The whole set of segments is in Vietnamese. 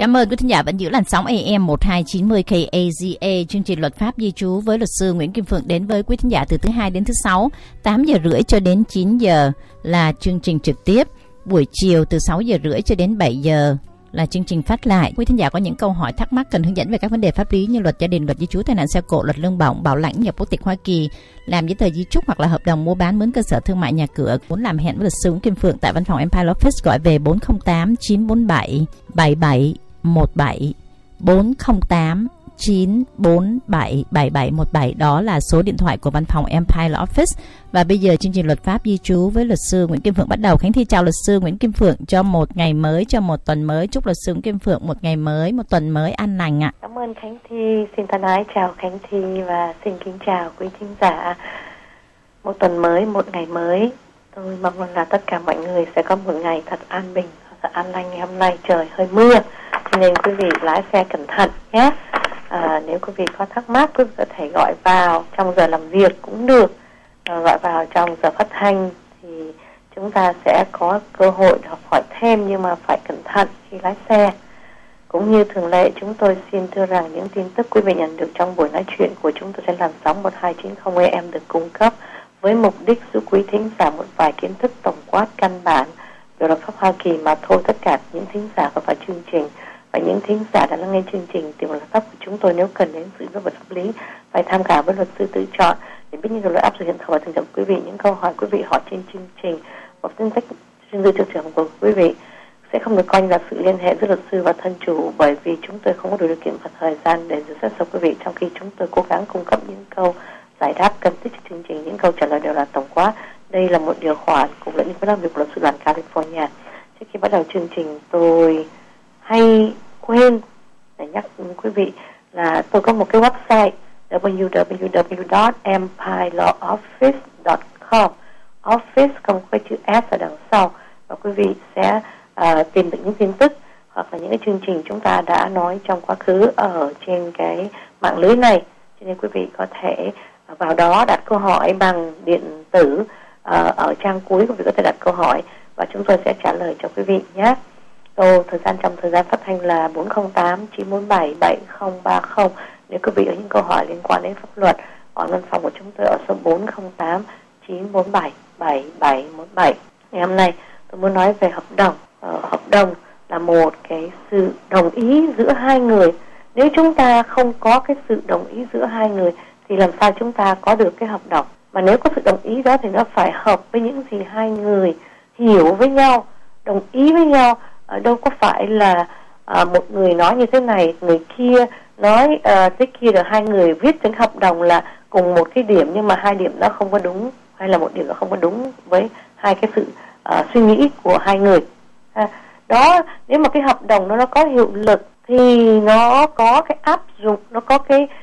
Cảm ơn quý thính giả vẫn giữ làn sóng AM 1290 KAZA. Chương trình Luật pháp di trú với luật sư Nguyễn Kim Phượng đến với quý thính giả từ thứ Hai đến thứ Sáu, 8 giờ rưỡi cho đến 9 giờ là chương trình trực tiếp. Buổi chiều từ 6 giờ rưỡi cho đến 7 giờ là chương trình phát lại. Quý thính giả có những câu hỏi thắc mắc cần hướng dẫn về các vấn đề pháp lý như luật gia đình, luật di trú, tai nạn xe cộ, luật lương bổng, bảo lãnh, nhập quốc tịch Hoa Kỳ, làm giấy tờ di chúc hoặc là hợp đồng mua bán mướn cơ sở thương mại nhà cửa. Muốn làm hẹn với luật sư Nguyễn Kim Phượng tại văn phòng Empire Office, gọi về 408 947 7717 408 947 7717. Đó là số điện thoại của văn phòng Empire Office. Và bây giờ chương trình Luật pháp di trú với luật sư Nguyễn Kim Phượng bắt đầu. Khánh Thi chào luật sư Nguyễn Kim Phượng cho một ngày mới, cho một tuần mới. Chúc luật sư Nguyễn Kim Phượng một ngày mới, một tuần mới an lành ạ. Cảm ơn Khánh Thi. Xin thân ái chào Khánh Thi và xin kính chào quý thính giả. Một tuần mới, một ngày mới. Tôi mong là tất cả mọi người sẽ có một ngày thật an bình, thật an lành. Ngày hôm nay trời hơi mưa, cho nên quý vị lái xe cẩn thận nhé. Nếu quý vị có thắc mắc, quý vị có thể gọi vào trong giờ làm việc cũng được. Gọi vào trong giờ phát thanh thì chúng ta sẽ có cơ hội học hỏi thêm, nhưng mà phải cẩn thận khi lái xe. Cũng như thường lệ, chúng tôi xin thưa rằng những tin tức quý vị nhận được trong buổi nói chuyện của chúng tôi trên làn sóng 1290 AM được cung cấp với mục đích giúp quý thính giả một vài kiến thức tổng quát căn bản về luật pháp Hoa Kỳ mà thôi. Tất cả những thính giả có vào chương trình và những thính giả đã lắng nghe chương trình tìm luật pháp của chúng tôi, nếu cần đến sự giúp đỡ pháp lý, phải tham khảo với luật sư tự chọn để biết những luật áp dụng hiện thời và thường trọng quý vị. Những câu hỏi quý vị hỏi trên chương trình hoặc danh sách chuyên tư trưởng của quý vị sẽ không được coi như là sự liên hệ giữa luật sư và thân chủ, bởi vì chúng tôi không có đủ điều kiện và thời gian để giữ sát sống quý vị, trong khi chúng tôi cố gắng cung cấp những câu giải đáp cần thiết cho chương trình. Những câu trả lời đều là tổng quát. Đây là một điều khoản cùng lẫn với làm việc của luật sư đoàn California. Trước khi bắt đầu chương trình, tôi hay quên để nhắc quý vị là tôi có một cái website www.empirelawoffice.com. Office không có chữ S ở đằng sau, và quý vị sẽ tìm được những tin tức hoặc là những cái chương trình chúng ta đã nói trong quá khứ ở trên cái mạng lưới này. Cho nên quý vị có thể vào đó đặt câu hỏi bằng điện tử, ở trang cuối quý vị có thể đặt câu hỏi và chúng tôi sẽ trả lời cho quý vị nhé. Thời gian trong thời gian phát thanh là 408 947 7030. Nếu quý vị có những câu hỏi liên quan đến pháp luật, ở văn phòng của chúng tôi ở số 408 947 7717. Ngày hôm nay tôi muốn nói về hợp đồng. Hợp đồng là một cái sự đồng ý giữa hai người. Nếu chúng ta không có cái sự đồng ý giữa hai người thì làm sao chúng ta có được cái hợp đồng? Mà nếu có sự đồng ý đó thì nó phải hợp với những gì hai người hiểu với nhau, đồng ý với nhau. Đâu có phải là một người nói như thế này, người kia nói thế kia, rồi hai người viết trên hợp đồng là cùng một cái điểm nhưng mà hai điểm đó không có đúng, hay là một điểm đó không có đúng với hai cái sự suy nghĩ của hai người. Đó, nếu mà cái hợp đồng nó có hiệu lực thì nó có cái áp dụng, nó có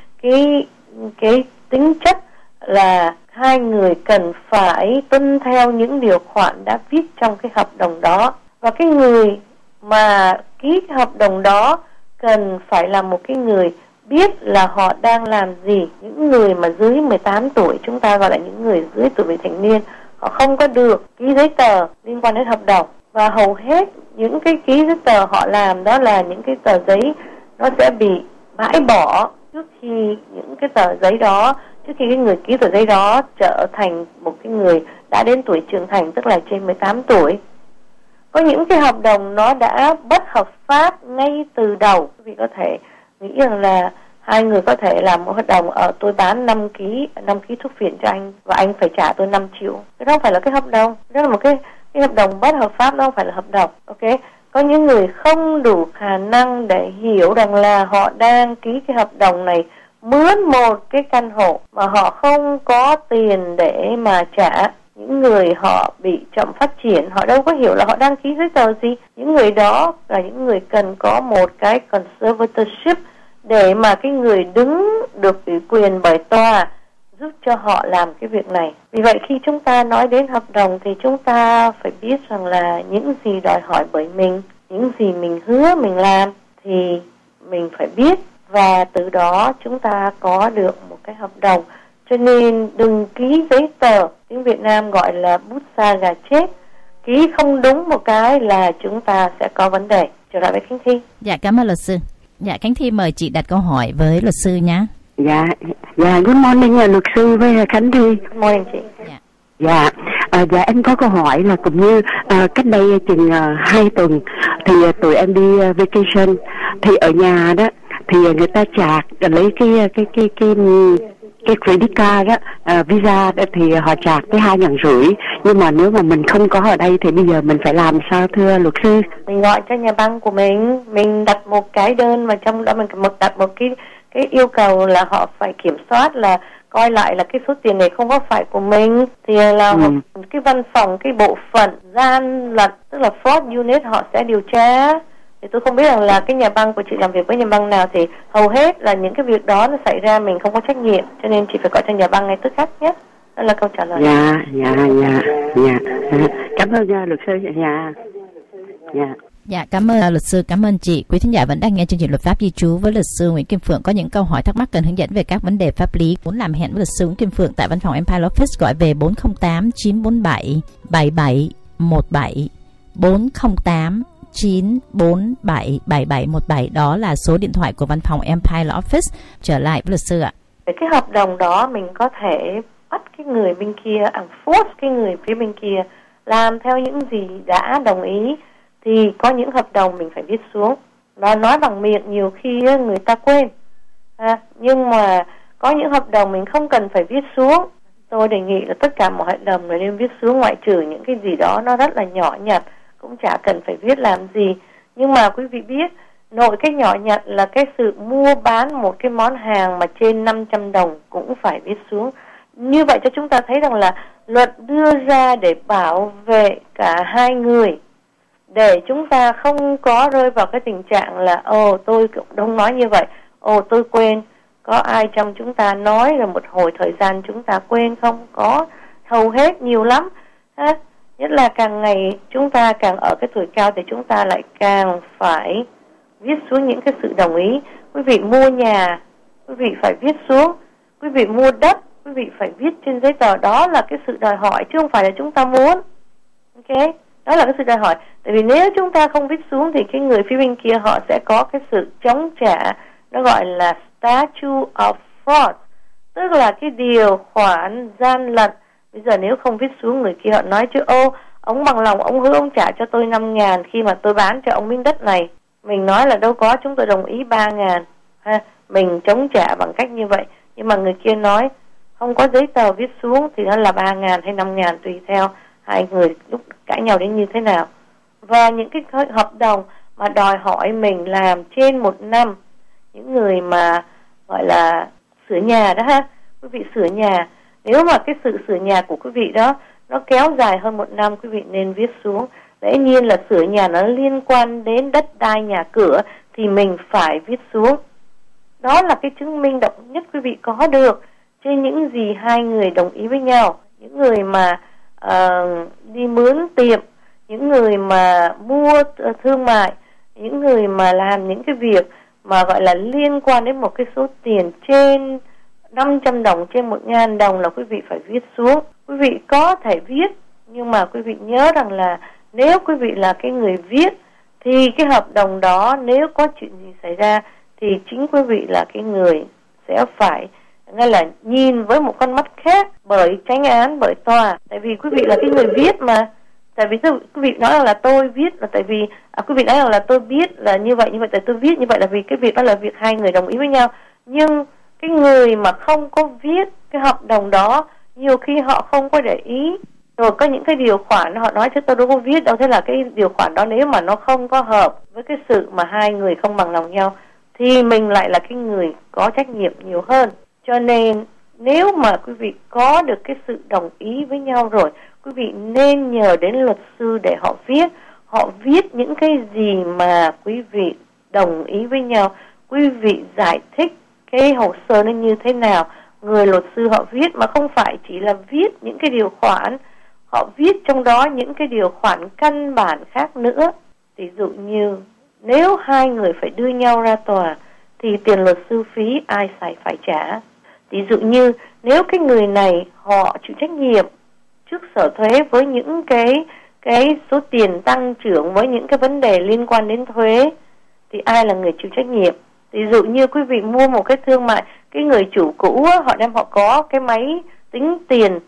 cái tính chất là hai người cần phải tuân theo những điều khoản đã viết trong cái hợp đồng đó, và cái người mà ký cái hợp đồng đó cần phải là một cái người biết là họ đang làm gì. Những người mà dưới 18 tuổi, chúng ta gọi là những người dưới tuổi vị thành niên, họ không có được ký giấy tờ liên quan đến hợp đồng, và hầu hết những cái ký giấy tờ họ làm đó là những cái tờ giấy nó sẽ bị bãi bỏ trước khi những cái tờ giấy đó, trước khi cái người ký tờ giấy đó trở thành một cái người đã đến tuổi trưởng thành, tức là trên 18 tuổi. Có những cái hợp đồng nó đã bất hợp pháp ngay từ đầu. Quý vị có thể nghĩ rằng là hai người có thể làm một hợp đồng, tôi bán 5 ký thuốc phiện cho anh và anh phải trả tôi 5 triệu. Cái đó không phải là cái hợp đồng, đó là một cái hợp đồng bất hợp pháp, đó không phải là hợp đồng. Ok, có những người không đủ khả năng để hiểu rằng là họ đang ký cái hợp đồng này mướn một cái căn hộ mà họ không có tiền để mà trả. Những người họ bị chậm phát triển, họ đâu có hiểu là họ đăng ký giấy tờ gì. Những người đó là những người cần có một cái conservatorship để mà cái người đứng được ủy quyền bởi tòa giúp cho họ làm cái việc này. Vì vậy khi chúng ta nói đến hợp đồng thì chúng ta phải biết rằng là những gì đòi hỏi bởi mình, những gì mình hứa mình làm thì mình phải biết, và từ đó chúng ta có được một cái hợp đồng. Cho nên đừng ký giấy tờ, tiếng Việt Nam gọi là bút sa gà chết. Ký không đúng một cái là chúng ta sẽ có vấn đề. trở lại với Khánh Thi. Dạ, cảm ơn luật sư. Dạ, Khánh Thi mời chị đặt câu hỏi với luật sư nhé. Dạ, good morning luật sư với Khánh Thi. Good morning chị. Dạ, em có câu hỏi là cũng như cách đây chừng 2 tuần thì tụi em đi vacation, thì ở nhà đó thì người ta chạc lấy cái credit card đó, visa đó, thì họ chạc tới 2.500, nhưng mà nếu mà mình không có ở đây thì bây giờ mình phải làm sao thưa luật sư? Mình gọi cho nhà băng của mình đặt một cái đơn mà trong đó mình đặt một cái yêu cầu là họ phải kiểm soát là coi lại là cái số tiền này không có phải của mình, thì là cái văn phòng, cái bộ phận gian lận, tức là fraud unit, họ sẽ điều tra. Thì tôi không biết rằng là cái nhà băng của chị làm việc với nhà băng nào, thì hầu hết là những cái việc đó nó xảy ra mình không có trách nhiệm, cho nên chị phải gọi cho nhà băng ngay tức khắc nhé. Đó là câu trả lời. Dạ. Cảm ơn luật sư. Dạ, cảm ơn luật sư, cảm ơn chị. Quý thính giả vẫn đang nghe chương trình Luật pháp di trú với luật sư Nguyễn Kim Phượng. Có những câu hỏi thắc mắc cần hướng dẫn về các vấn đề pháp lý, muốn làm hẹn với luật sư Nguyễn Kim Phượng tại văn phòng Empire Office, gọi về 408 947 7717 408 947 7717. Đó là số điện thoại của văn phòng Empire Office. Trở lại với luật sư ạ. Cái hợp đồng đó mình có thể bắt cái người bên kia, force cái người phía bên kia làm theo những gì đã đồng ý. Thì có những hợp đồng mình phải viết xuống, và nói bằng miệng nhiều khi người ta quên. Nhưng mà có những hợp đồng mình không cần phải viết xuống. Tôi đề nghị là tất cả mọi hợp đồng này nên viết xuống, ngoại trừ những cái gì đó nó rất là nhỏ nhặt, cũng chả cần phải viết làm gì. Nhưng mà quý vị biết, nội cái nhỏ nhặt là cái sự mua bán một cái món hàng mà trên 500 đồng cũng phải viết xuống. Như vậy cho chúng ta thấy rằng là luật đưa ra để bảo vệ cả hai người, để chúng ta không có rơi vào cái tình trạng là tôi cũng không nói như vậy, tôi quên. Có ai trong chúng ta nói rồi một hồi thời gian chúng ta quên không? Có, hầu hết nhiều lắm. Nhất là càng ngày chúng ta càng ở cái tuổi cao thì chúng ta lại càng phải viết xuống những cái sự đồng ý. Quý vị mua nhà, quý vị phải viết xuống. Quý vị mua đất, quý vị phải viết trên giấy tờ. Đó là cái sự đòi hỏi chứ không phải là chúng ta muốn. Ok? Đó là cái sự đòi hỏi. Tại vì nếu chúng ta không viết xuống thì cái người phía bên kia họ sẽ có cái sự chống trả, nó gọi là statute of fraud, tức là cái điều khoản gian lận. Bây giờ nếu không viết xuống, người kia họ nói chứ ông bằng lòng, ông hứa ông trả cho tôi 5.000 khi mà tôi bán cho ông miếng đất này. Mình nói là đâu có, chúng tôi đồng ý 3.000. Mình chống trả bằng cách như vậy. Nhưng mà người kia nói không có giấy tờ viết xuống thì nó là 3.000 hay 5.000 tùy theo hai người lúc cãi nhau đến như thế nào. Và những cái hợp đồng mà đòi hỏi mình làm trên 1 năm, những người mà gọi là sửa nhà đó quý vị sửa nhà, nếu mà cái sự sửa nhà của quý vị đó nó kéo dài hơn 1 năm, quý vị nên viết xuống. Dĩ nhiên là sửa nhà nó liên quan đến đất đai nhà cửa thì mình phải viết xuống. Đó là cái chứng minh độc nhất quý vị có được trên những gì hai người đồng ý với nhau. Những người mà đi mướn tiệm, những người mà mua thương mại, những người mà làm những cái việc mà gọi là liên quan đến một cái số tiền trên 500 đồng, trên 1.000 đồng là quý vị phải viết xuống. Quý vị có thể viết, nhưng mà quý vị nhớ rằng là nếu quý vị là cái người viết thì cái hợp đồng đó nếu có chuyện gì xảy ra thì chính quý vị là cái người sẽ phải ngay là nhìn với một con mắt khác bởi chánh án, bởi tòa. Tại vì quý vị là cái người viết mà. Tại vì quý vị nói rằng là tôi viết là tại vì quý vị nói rằng là tôi biết là như vậy tại tôi viết như vậy là vì cái việc đó là việc hai người đồng ý với nhau. Nhưng cái người mà không có viết cái hợp đồng đó nhiều khi họ không có để ý, rồi có những cái điều khoản họ nói chứ tôi đâu có viết đâu, thế là cái điều khoản đó nếu mà nó không có hợp với cái sự mà hai người không bằng lòng nhau thì mình lại là cái người có trách nhiệm nhiều hơn. Cho nên nếu mà quý vị có được cái sự đồng ý với nhau rồi, quý vị nên nhờ đến luật sư để họ viết những cái gì mà quý vị đồng ý với nhau. Quý vị giải thích cái hồ sơ nó như thế nào, người luật sư họ viết, mà không phải chỉ là viết những cái điều khoản, họ viết trong đó những cái điều khoản căn bản khác nữa. Ví dụ như nếu hai người phải đưa nhau ra tòa thì tiền luật sư phí ai phải trả. Ví dụ như nếu cái người này họ chịu trách nhiệm trước sở thuế với những cái cái số tiền tăng trưởng với những cái vấn đề liên quan đến thuế thì ai là người chịu trách nhiệm? Ví dụ như quý vị mua một cái thương mại, cái người chủ cũ họ có cái máy tính tiền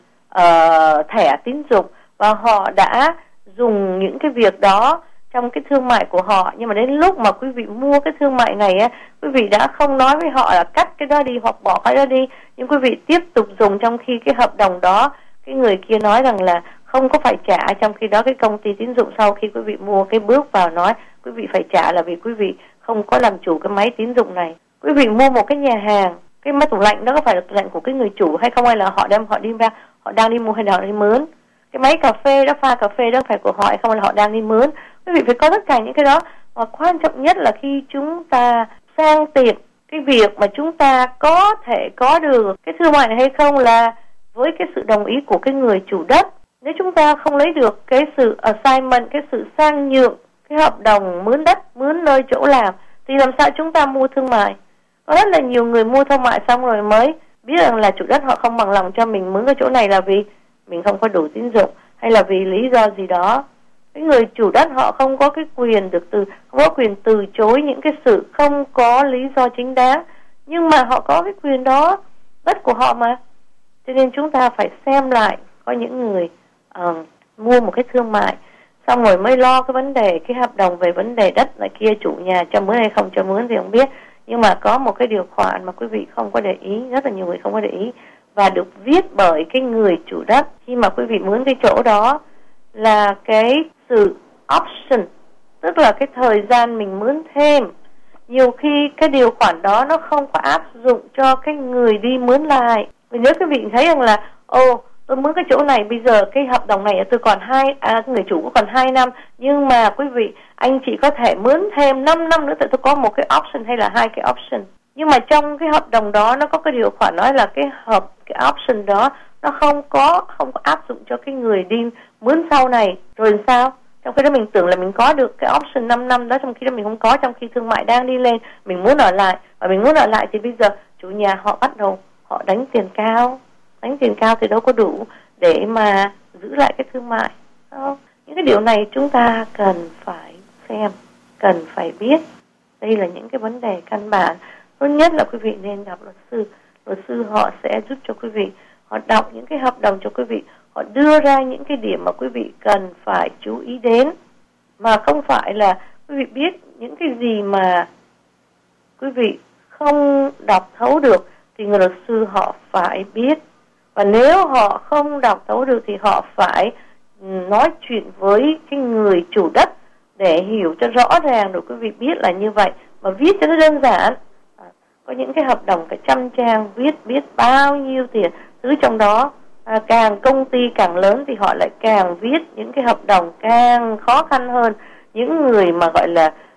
thẻ tín dụng và họ đã dùng những cái việc đó trong cái thương mại của họ, nhưng mà đến lúc mà quý vị mua cái thương mại này quý vị đã không nói với họ là cắt cái đó đi hoặc bỏ cái đó đi, nhưng quý vị tiếp tục dùng trong khi cái hợp đồng đó cái người kia nói rằng là không có phải trả, trong khi đó cái công ty tín dụng sau khi quý vị mua cái bước vào nói quý vị phải trả là vì quý vị không có làm chủ cái máy tín dụng này. Quý vị mua một cái nhà hàng, cái máy tủ lạnh đó có phải là tủ lạnh của cái người chủ hay không, hay là họ đang đi mua hay là họ đi mướn? Cái máy cà phê đó, pha cà phê đó phải của họ hay không, hay là họ đang đi mướn? Quý vị phải có tất cả những cái đó. Và quan trọng nhất là khi chúng ta sang tiền cái việc mà chúng ta có thể có được cái thương mại này hay không là với cái sự đồng ý của cái người chủ đất. Nếu chúng ta không lấy được cái sự assignment, cái sự sang nhượng, cái hợp đồng mướn đất, mướn nơi chỗ làm thì làm sao chúng ta mua thương mại? Có rất là nhiều người mua thương mại xong rồi mới biết rằng là chủ đất họ không bằng lòng cho mình mướn cái chỗ này là vì mình không có đủ tín dụng hay là vì lý do gì đó. Cái người chủ đất họ không có cái quyền không có quyền từ chối những cái sự không có lý do chính đáng, nhưng mà họ có cái quyền đó, đất của họ mà. Cho nên chúng ta phải xem lại, có những người mua một cái thương mại xong rồi mới lo cái vấn đề, cái hợp đồng về vấn đề đất là kia, chủ nhà cho mướn hay không cho mướn thì không biết. Nhưng mà có một cái điều khoản mà quý vị không có để ý, rất là nhiều người không có để ý, và được viết bởi cái người chủ đất khi mà quý vị mướn cái chỗ đó, là cái sự option, tức là cái thời gian mình mướn thêm. Nhiều khi cái điều khoản đó nó không có áp dụng cho cái người đi mướn lại. Vì nếu quý vị thấy rằng là tôi mướn cái chỗ này, bây giờ cái hợp đồng này tôi còn người chủ có còn 2 năm, nhưng mà quý vị, anh chỉ có thể mướn thêm 5 năm nữa, tại tôi có một cái option hay là 2 cái option. Nhưng mà trong cái hợp đồng đó nó có cái điều khoản nói là cái option đó nó không có áp dụng cho cái người đi mướn sau này. Rồi sao? Trong khi đó mình tưởng là mình có được cái option 5 năm đó, trong khi đó mình không có, trong khi thương mại đang đi lên, mình muốn ở lại. Và mình muốn ở lại thì bây giờ chủ nhà họ bắt đầu họ đánh tiền cao thì đâu có đủ để mà giữ lại cái thương mại. Những cái điều này chúng ta cần phải xem, cần phải biết. Đây là những cái vấn đề căn bản. Tốt nhất là quý vị nên gặp luật sư. Luật sư họ sẽ giúp cho quý vị, họ đọc những cái hợp đồng cho quý vị, họ đưa ra những cái điểm mà quý vị cần phải chú ý đến, mà không phải là quý vị biết những cái gì mà quý vị không đọc thấu được thì người luật sư họ phải biết. Và nếu họ không đọc thấu được thì họ phải nói chuyện với cái người chủ đất để hiểu cho rõ ràng, rồi quý vị biết là như vậy, mà viết cho nó đơn giản. Có những cái hợp đồng cả 100 trang, biết bao nhiêu tiền thứ trong đó. Càng công ty càng lớn thì họ lại càng viết những cái hợp đồng càng khó khăn hơn. Những người mà gọi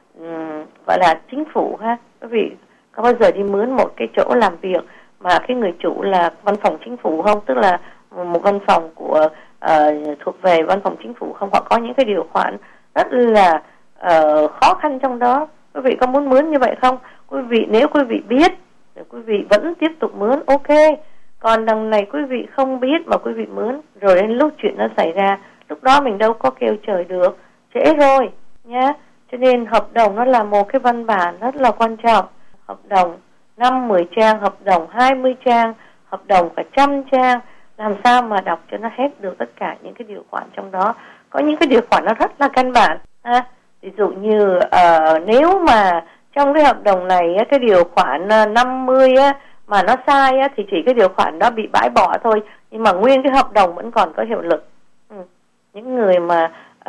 là chính phủ ha, quý vị có bao giờ đi mướn một cái chỗ làm việc mà cái người chủ là văn phòng chính phủ không? Tức là một văn phòng của thuộc về văn phòng chính phủ không? Họ có những cái điều khoản rất là khó khăn trong đó. Quý vị có muốn mướn như vậy không? Quý vị, nếu quý vị biết thì quý vị vẫn tiếp tục mướn, ok. Còn đằng này quý vị không biết mà quý vị mướn, rồi đến lúc chuyện nó xảy ra, lúc đó mình đâu có kêu trời được, trễ rồi nhá. Cho nên hợp đồng nó là một cái văn bản rất là quan trọng. Hợp đồng 5-10 trang, hợp đồng 20 trang, hợp đồng cả 100 trang, làm sao mà đọc cho nó hết được tất cả những cái điều khoản trong đó. Có những cái điều khoản nó rất là căn bản ha. Ví dụ như nếu mà trong cái hợp đồng này cái điều khoản 50 mà nó sai thì chỉ cái điều khoản đó bị bãi bỏ thôi, nhưng mà nguyên cái hợp đồng vẫn còn có hiệu lực. Những người mà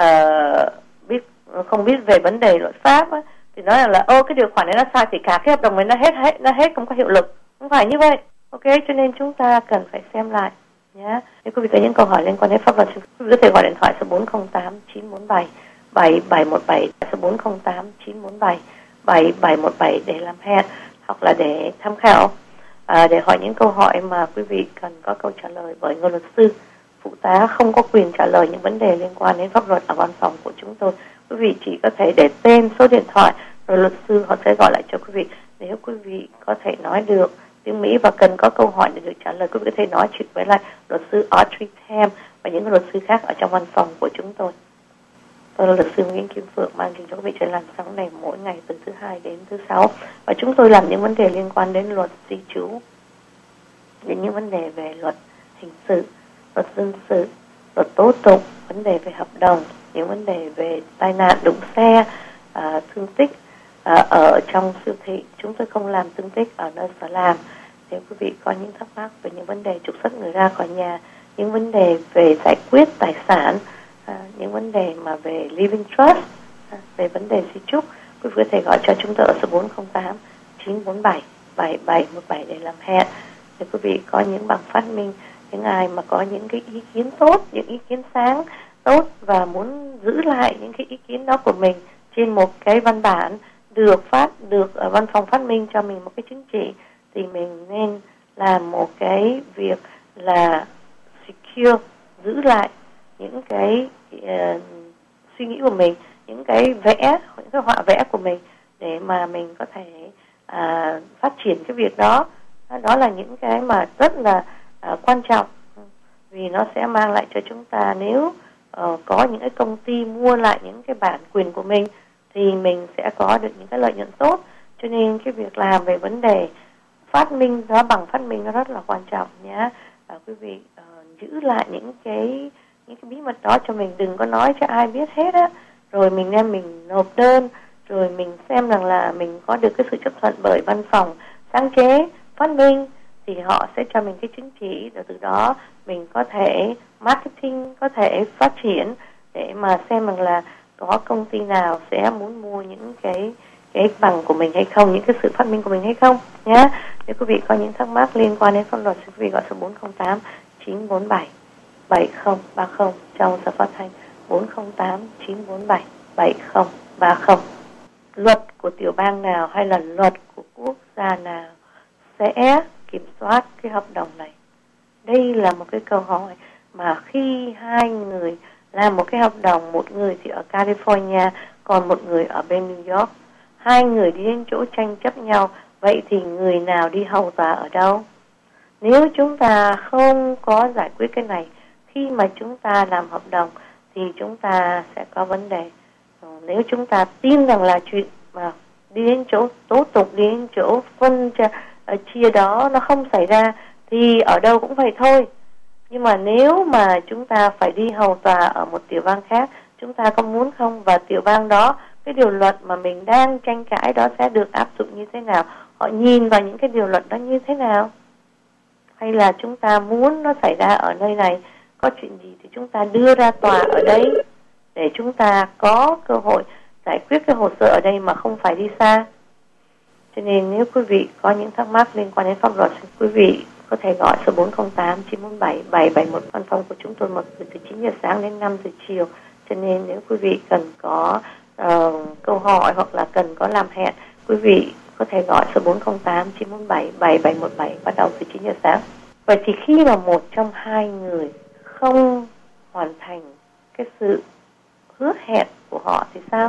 không biết về vấn đề luật pháp thì nói rằng là cái điều khoản này nó sai thì cả cái hợp đồng này nó hết không có hiệu lực. Không phải như vậy. Ok, cho nên chúng ta cần phải xem lại nhé. Nếu quý vị có những câu hỏi liên quan đến pháp luật, quý vị có thể gọi điện thoại số 408 947 7717, số 408 947 7717 để làm hẹn, hoặc là để tham khảo, để hỏi những câu hỏi mà quý vị cần có câu trả lời, bởi người luật sư phụ tá không có quyền trả lời những vấn đề liên quan đến pháp luật ở văn phòng của chúng tôi. Quý vị chỉ có thể để tên, số điện thoại, rồi luật sư họ sẽ gọi lại cho quý vị. Nếu quý vị có thể nói được tiếng Mỹ và cần có câu hỏi để được trả lời, quý vị có thể nói chuyện với lại luật sư Audrey Tam và những luật sư khác ở trong văn phòng của chúng tôi. Tôi là luật sư Nguyễn Kim Phượng, mang đến cho quý vị trên làn sóng này mỗi ngày từ thứ Hai đến thứ Sáu. Và chúng tôi làm những vấn đề liên quan đến luật di trú, đến những vấn đề về luật hình sự, luật dân sự, luật tố tụng, vấn đề về hợp đồng, những vấn đề về tai nạn đụng xe, thương tích ở trong siêu thị. Chúng tôi không làm thương tích ở nơi sở làm. Nếu quý vị có những thắc mắc về những vấn đề trục xuất người ra khỏi nhà, những vấn đề về giải quyết tài sản, những vấn đề mà về living trust, về vấn đề di chúc, quý vị có thể gọi cho chúng tôi ở số 408 947 7717 để làm hẹn. Nếu quý vị có những bằng phát minh, những ai mà có những cái ý kiến tốt, những ý kiến sáng tốt và muốn giữ lại những cái ý kiến đó của mình trên một cái văn bản được ở văn phòng phát minh cho mình một cái chứng chỉ, thì mình nên làm một cái việc là secure, giữ lại những cái suy nghĩ của mình, những cái vẽ, những cái họa vẽ của mình để mà mình có thể phát triển cái việc đó. Đó là những cái mà rất là quan trọng, vì nó sẽ mang lại cho chúng ta, nếu có những cái công ty mua lại những cái bản quyền của mình thì mình sẽ có được những cái lợi nhuận tốt. Cho nên cái việc làm về vấn đề phát minh đó, bằng phát minh nó rất là quan trọng nhé. Quý vị giữ lại những cái bí mật đó cho mình, đừng có nói cho ai biết hết á. Rồi mình đem mình nộp đơn, rồi mình xem rằng là mình có được cái sự chấp thuận bởi văn phòng sáng chế phát minh thì họ sẽ cho mình cái chứng chỉ, rồi từ đó mình có thể marketing, có thể phát triển để mà xem rằng là có công ty nào sẽ muốn mua những cái bằng của mình hay không, những cái sự phát minh của mình hay không nhé. Nếu quý vị có những thắc mắc liên quan đến pháp luật, quý vị gọi số 408 947 7030 trong giờ phát thanh 408 947 7030. Luật của tiểu bang nào hay là luật của quốc gia nào sẽ kiểm soát cái hợp đồng này? Đây là một cái câu hỏi mà khi hai người làm một cái hợp đồng, một người thì ở California, còn một người ở bên New York, hai người đi đến chỗ tranh chấp nhau, vậy thì người nào đi hầu tòa ở đâu? Nếu chúng ta không có giải quyết cái này khi mà chúng ta làm hợp đồng thì chúng ta sẽ có vấn đề. Nếu chúng ta tin rằng là chuyện mà đi đến chỗ tố tụng, đi đến chỗ phân chia đó nó không xảy ra thì ở đâu cũng vậy thôi. Nhưng mà nếu mà chúng ta phải đi hầu tòa ở một tiểu bang khác, chúng ta có muốn không? Và tiểu bang đó, cái điều luật mà mình đang tranh cãi đó sẽ được áp dụng như thế nào? Họ nhìn vào những cái điều luật đó như thế nào? Hay là chúng ta muốn nó xảy ra ở nơi này, có chuyện gì thì chúng ta đưa ra tòa ở đây để chúng ta có cơ hội giải quyết cái hồ sơ ở đây mà không phải đi xa. Cho nên nếu quý vị có những thắc mắc liên quan đến pháp luật, quý vị có thể gọi số 408 947 7711. Văn phòng của chúng tôi mở từ 9 giờ sáng đến 5 giờ chiều. Cho nên nếu quý vị cần có câu hỏi hoặc là cần có làm hẹn, quý vị có thể gọi số 408 947 7717 bắt đầu từ 9 giờ sáng. Vậy thì khi mà một trong hai người không hoàn thành cái sự hứa hẹn của họ thì sao?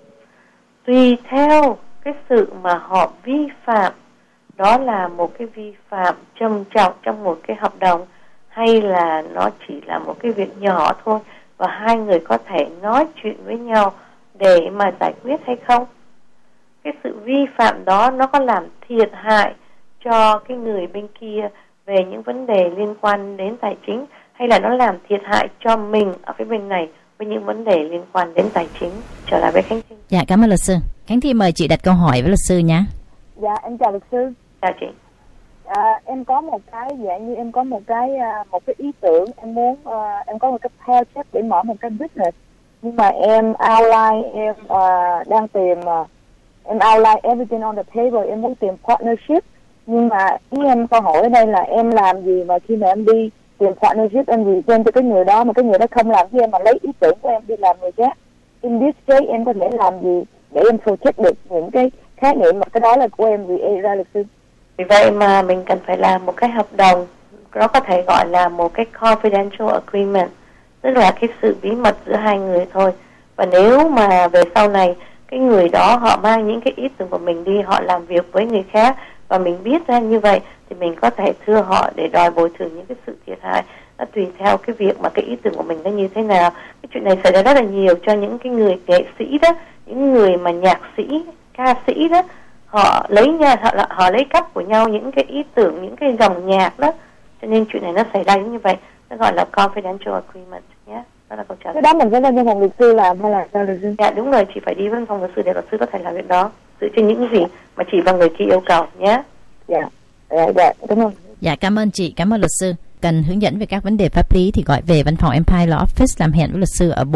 Tùy theo cái sự mà họ vi phạm, đó là một cái vi phạm trầm trọng trong một cái hợp đồng, hay là nó chỉ là một cái việc nhỏ thôi và hai người có thể nói chuyện với nhau để mà giải quyết hay không? Cái sự vi phạm đó nó có làm thiệt hại cho cái người bên kia về những vấn đề liên quan đến tài chính, hay là nó làm thiệt hại cho mình ở phía bên này với những vấn đề liên quan đến tài chính? Trở lại với Khánh Thi. Dạ, cảm ơn luật sư. Khánh Thi mời chị đặt câu hỏi với luật sư nhé. Dạ, em chào luật sư. Chào chị. Em có một cái dạng như em có một cái ý tưởng, em muốn em có một cái project để mở một cái business, nhưng mà em outline, em đang tìm em outline everything on the table, em muốn tìm partnership, nhưng mà ý em câu hỏi ở đây là em làm gì mà khi mà em đi tìm partnership em gì trên cho cái người đó mà cái người đó không làm với em mà lấy ý tưởng của em đi làm người khác. In this case em có thể làm gì để em protect được những cái khái niệm mà cái đó là của em vì ra luật sư? Vì vậy mà mình cần phải làm một cái hợp đồng, nó có thể gọi là một cái confidential agreement, tức là cái sự bí mật giữa hai người thôi. Và nếu mà về sau này cái người đó họ mang những cái ý tưởng của mình đi, họ làm việc với người khác và mình biết ra như vậy thì mình có thể thưa họ để đòi bồi thường những cái sự thiệt hại nó tùy theo cái việc mà cái ý tưởng của mình nó như thế nào. Cái chuyện này xảy ra rất là nhiều cho những cái người nghệ sĩ đó, những người mà nhạc sĩ, ca sĩ đó, họ lấy cắp của nhau những cái ý tưởng, những cái dòng nhạc đó, cho nên chuyện này nó xảy ra như vậy, nó gọi là confidential agreement nhé. Đó là câu trả lời. Cái đó mình phải lên văn phòng luật sư làm hay là sao luật sư? Dạ đúng rồi, chị phải đi văn phòng luật sư để luật sư có thể làm việc đó, dựa trên những gì mà chị và người kia yêu cầu nhé. Dạ, đúng không? Dạ, cảm ơn chị, cảm ơn luật sư. Cần hướng dẫn về các vấn đề pháp lý thì gọi về văn phòng Empire Law Office làm hẹn với luật sư ở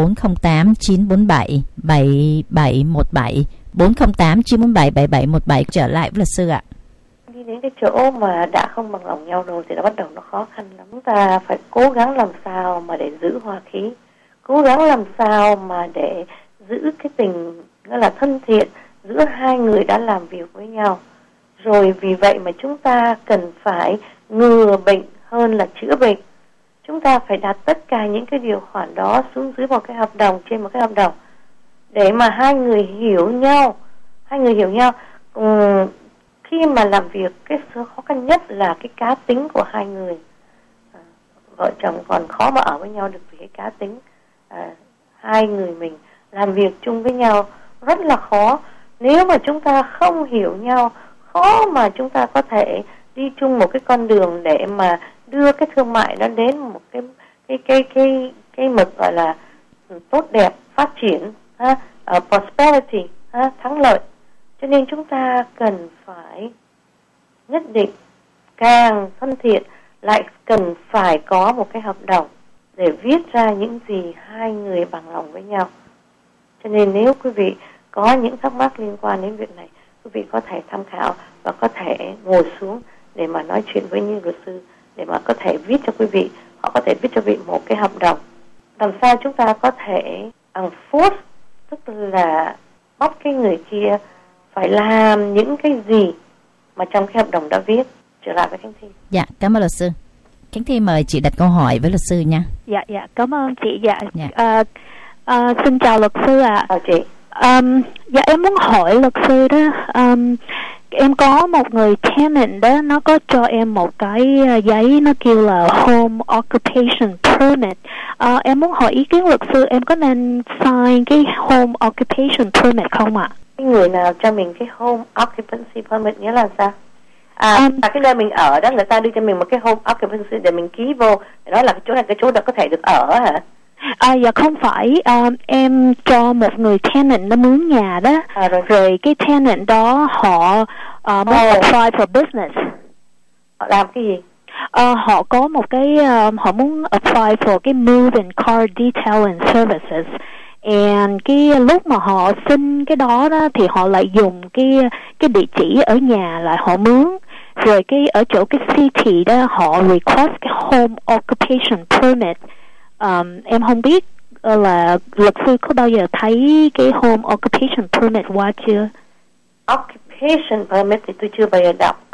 408-947-7717, 408-947-7717. Trở lại với luật sư ạ. Đi đến cái chỗ mà đã không bằng lòng nhau rồi thì nó bắt đầu nó khó khăn lắm. Chúng ta phải cố gắng làm sao mà để giữ hòa khí, cố gắng làm sao mà để giữ cái tình nó là thân thiện giữa hai người đã làm việc với nhau. Rồi vì vậy mà chúng ta cần phải ngừa bệnh hơn là chữa bệnh. Chúng ta phải đặt tất cả những cái điều khoản đó xuống dưới một cái hợp đồng, trên một cái hợp đồng, để mà hai người hiểu nhau. Khi mà làm việc, cái khó khăn nhất là cái cá tính của hai người. Vợ chồng còn khó mà ở với nhau được vì cái cá tính. Hai người mình làm việc chung với nhau rất là khó. Nếu mà chúng ta không hiểu nhau, khó mà chúng ta có thể đi chung một cái con đường để mà đưa cái thương mại nó đến một cái mực gọi là tốt đẹp, phát triển, prosperity, thắng lợi. Cho nên chúng ta cần phải nhất định càng thân thiện lại cần phải có một cái hợp đồng để viết ra những gì hai người bằng lòng với nhau. Cho nên nếu quý vị có những thắc mắc liên quan đến việc này, quý vị có thể tham khảo và có thể ngồi xuống để mà nói chuyện với những luật sư, để mà có thể viết cho quý vị, họ có thể viết cho quý vị một cái hợp đồng. Làm sao chúng ta có thể enforce, tức là bắt cái người kia phải làm những cái gì mà trong cái hợp đồng đã viết. Trở lại với Khánh Thi. Dạ, cảm ơn luật sư. Khánh Thi mời chị đặt câu hỏi với luật sư nha. Dạ, cảm ơn chị. Xin chào luật sư ạ. Chào chị. Dạ em muốn hỏi luật sư đó, em có một người tenant đó, nó có cho em một cái giấy nó kêu là Home Occupation Permit. Em muốn hỏi ý kiến luật sư, em có nên sign cái Home Occupation Permit không ạ? Cái người nào cho mình cái Home Occupancy Permit nghĩa là sao? Và cái nơi mình ở đó, người ta đưa cho mình một cái Home Occupancy để mình ký vô, để nói là cái chỗ này, cái chỗ đó có thể được ở hả? Dạ không phải, em cho một người tenant nó mướn nhà đó, rồi cái tenant đó họ muốn apply for business. Họ làm cái gì? Họ có một cái, họ muốn apply for cái move and car detailing services. And cái lúc mà họ xin cái đó thì họ lại dùng cái địa chỉ ở nhà lại họ mướn. Rồi cái ở chỗ cái city đó họ request cái Home Occupation Permit. Em không biết là luật sư có bao giờ thấy cái Home Occupation Permit qua chưa? Occupation Permit thì tôi chưa bao giờ đọc.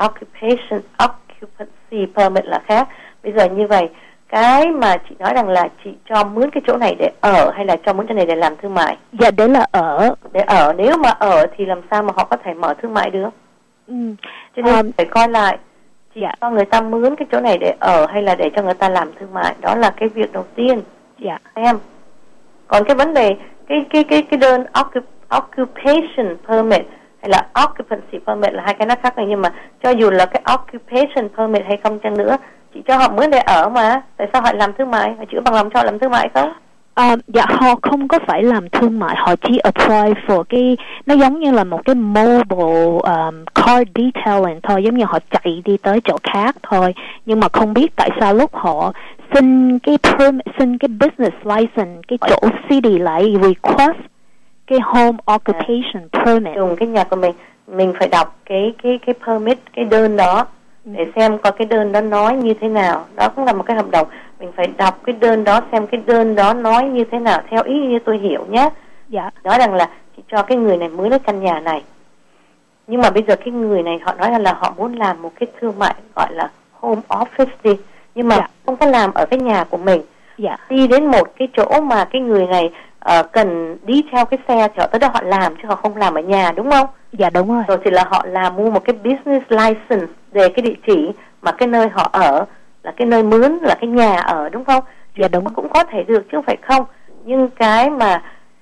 Occupancy Permit là khác. Bây giờ như vậy, cái mà chị nói rằng là chị cho mướn cái chỗ này để ở hay là cho mướn chỗ này để làm thương mại? Dạ, đấy là ở. Để ở, nếu mà ở thì làm sao mà họ có thể mở thương mại được? Cho nên phải coi lại, chị cho người ta mướn cái chỗ này để ở hay là để cho người ta làm thương mại, đó là cái việc đầu tiên. Dạ. Em. Còn cái vấn đề cái đơn occupation permit hay là occupancy permit là hai cái nó khác nhau, nhưng mà cho dù là cái occupation permit hay không chăng nữa, chị cho họ mướn để ở mà, tại sao họ làm thương mại? Họ chữa bằng lòng cho họ làm thương mại không? Dạ họ không có phải làm thương mại, họ chỉ apply for cái, nó giống như là một cái mobile car detailing thôi, giống như họ chạy đi tới chỗ khác thôi. Nhưng mà không biết tại sao lúc họ xin cái permit, xin cái business license, cái chỗ city lại request cái Home Occupation Permit. Dùng cái nhà của mình phải đọc cái permit, cái đơn đó để xem coi cái đơn đó nói như thế nào. Đó cũng là một cái hợp đồng, mình phải đọc cái đơn đó xem cái đơn đó nói như thế nào theo ý như tôi hiểu nhé. Dạ. Nói rằng là chị cho cái người này mướn cái căn nhà này, nhưng mà bây giờ cái người này họ nói là họ muốn làm một cái thương mại gọi là home office đi, nhưng mà không có làm ở cái nhà của mình. Đi đến một cái chỗ mà cái người này cần đi theo cái xe thì họ tới đó họ làm, chứ họ không làm ở nhà, đúng không? Dạ đúng rồi. Rồi thì là họ mua một cái business license về cái địa chỉ mà cái nơi họ ở, là cái nơi mướn, là cái nhà ở, đúng không? Dạ đúng. Cũng có thể được chứ không phải không. Nhưng cái mà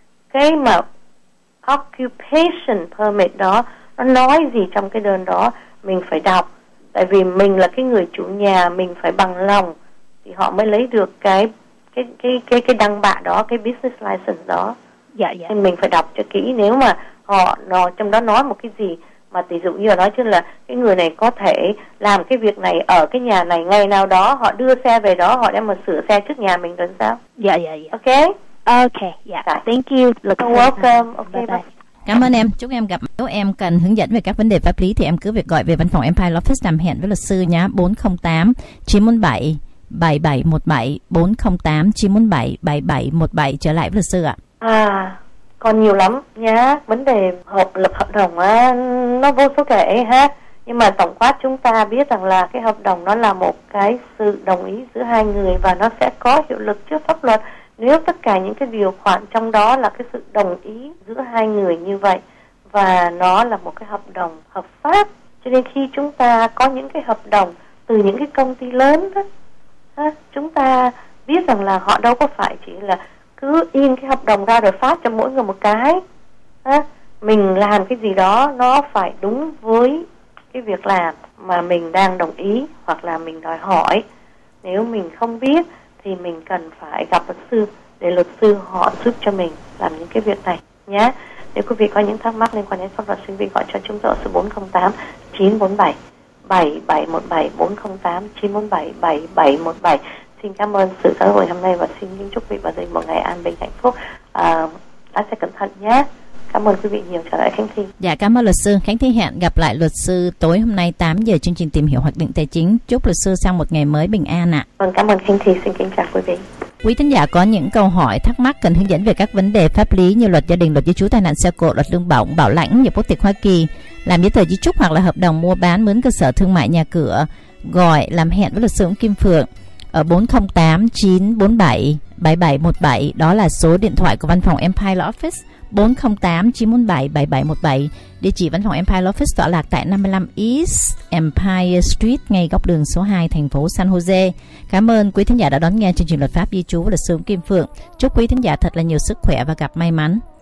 occupation permit đó nó nói gì trong cái đơn đó mình phải đọc. Tại vì mình là cái người chủ nhà, mình phải bằng lòng thì họ mới lấy được cái đăng bạ đó, cái business license đó. Dạ. Nên mình phải đọc cho kỹ. Nếu mà nó trong đó nói một cái gì mà tỷ dụ như là nói chứ là cái người này có thể làm cái việc này ở cái nhà này, ngày nào đó họ đưa xe về đó, họ đem mà sửa xe trước nhà mình rồi sao? Dạ. Ok. Dạ. Thank you. You're welcome. Ok, bye. Cảm ơn em. Chúc em gặp. Nếu em cần hướng dẫn về các vấn đề pháp lý thì em cứ việc gọi về văn phòng Empire Law Office làm hẹn với luật sư nhá. 408 947 7717 408 947 7717. Trở lại với luật sư ạ. Còn nhiều lắm nhá. Vấn đề lập hợp đồng á, nó vô số kể ha. Nhưng mà tổng quát chúng ta biết rằng là cái hợp đồng nó là một cái sự đồng ý giữa hai người và nó sẽ có hiệu lực trước pháp luật nếu tất cả những cái điều khoản trong đó là cái sự đồng ý giữa hai người như vậy, và nó là một cái hợp đồng hợp pháp. Cho nên khi chúng ta có những cái hợp đồng từ những cái công ty lớn đó, chúng ta biết rằng là họ đâu có phải chỉ là cứ in cái hợp đồng ra rồi phát cho mỗi người một cái. Mình làm cái gì đó nó phải đúng với cái việc làm mà mình đang đồng ý hoặc là mình đòi hỏi. Nếu mình không biết thì mình cần phải gặp luật sư để luật sư họ giúp cho mình làm những cái việc này nhé. Nếu quý vị có những thắc mắc liên quan đến pháp luật, xin quý vị gọi cho chúng tôi ở số 408 947 7717 408 947 7717. Xin cảm ơn sự trả lời hôm nay và xin kính chúc quý vị và gia đình một ngày an bình hạnh phúc. Lái xe cẩn thận nhé. Cảm ơn quý vị nhiều. Trở lại Khánh Thi. Dạ, cảm ơn luật sư. Khánh Thi hẹn gặp lại luật sư tối hôm nay 8 giờ chương trình Tìm hiểu hoạch định tài chính. Chúc luật sư sang một ngày mới bình an ạ. Vâng, cảm ơn Khánh Thi. Xin kính chào quý vị. Quý thính giả có những câu hỏi thắc mắc cần hướng dẫn về các vấn đề pháp lý như luật gia đình, luật di trú, tai nạn xe cộ, luật lương bổng, bảo lãnh, nhập quốc tịch Hoa Kỳ, làm giấy tờ di chúc hoặc là hợp đồng mua bán mướn cơ sở thương mại nhà cửa, gọi làm hẹn với luật sư Kim Phượng ở 408 947 7717. Đó là số điện thoại của văn phòng Empire Law Office. 408 947 7717. Địa chỉ văn phòng Empire Law Office tọa lạc tại 55 East Empire Street, ngay góc đường số 2, thành phố San Jose. Cảm ơn quý thính giả đã đón nghe chương trình luật pháp di trú với luật sư Kim Phượng. Chúc quý thính giả thật là nhiều sức khỏe và gặp may mắn.